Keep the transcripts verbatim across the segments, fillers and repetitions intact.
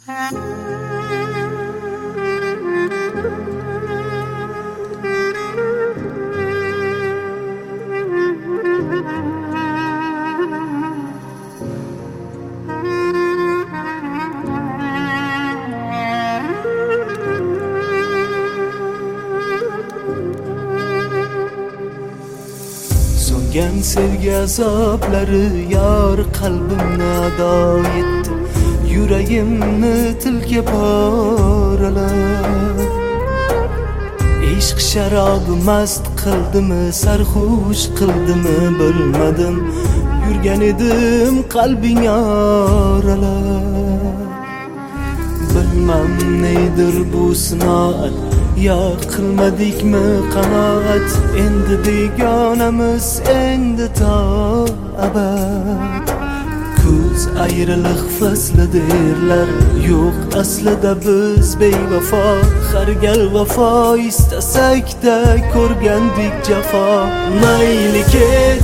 So'ngan sevgi azoblari yor qalbimni ado etdi, yuragimni tilga poralab. Ishq sharobi mast qildimi, sarxush qildimi bilmadim, yurgan edim qalbing oralab. Bilmam neydir bu sinoat, ya qilmadikmi qanoat, endi begonamiz endi to abad. Kuz ayriliq fasli derlar, yo'q aslida biz bevafo, har gal vafo istasak-da ko'rgandik jafo. Mayli ket,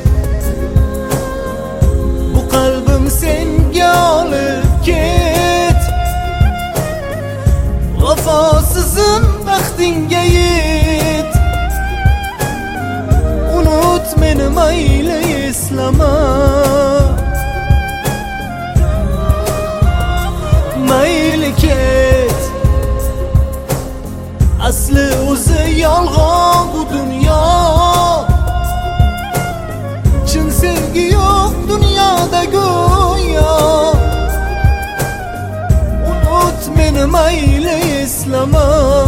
bu qalbim senga olib ket, vafosizim baxtingga yet. Unut meni mayli eslama, mayli ket. Asli o'zi yolg'on bu dunyo, chin sevgi yo'q dunyoda go'yo. Unut meni mayli eslama.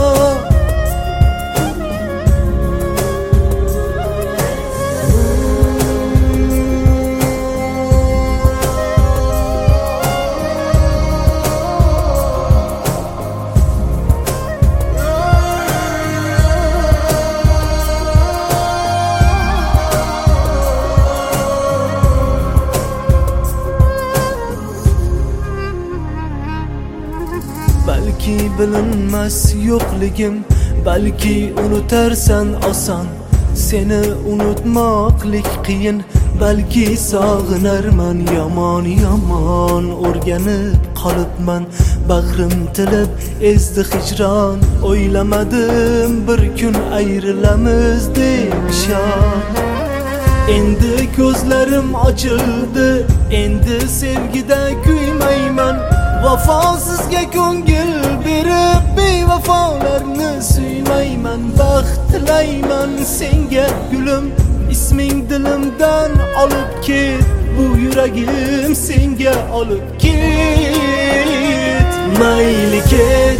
Balki bilinmas yo'qligim, balki unutarsan oson. Seni unutmoqlik qiyin, balki sog'inarman yomon yomon. O'rganib qolibman, bag'rim tilib ezdi hijron. O'ylamadim bir kun ayrilamiz deb shon. Endi ko'zlarim ochildi, endi sevgida kuymayman. Vafosizga ko'ngil berib bevafolarni suymayman. Baxt tilayman senga gulim, isming dilimdan olib ket, bu yuragim senga olib ket. Mayli ket,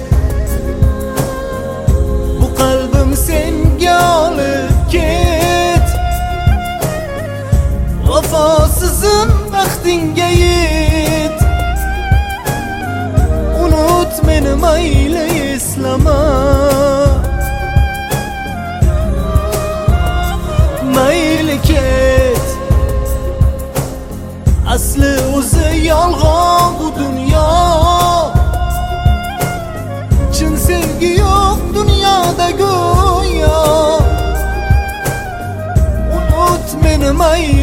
bu qalbim senga olib ket, vafosizim baxtingga yet. Unut meni mayli eslama, mayli ket. Asli o'zi yolg'on bu dunyo, chin sevgi yo'q dunyoda go'yo. Unut meni mayli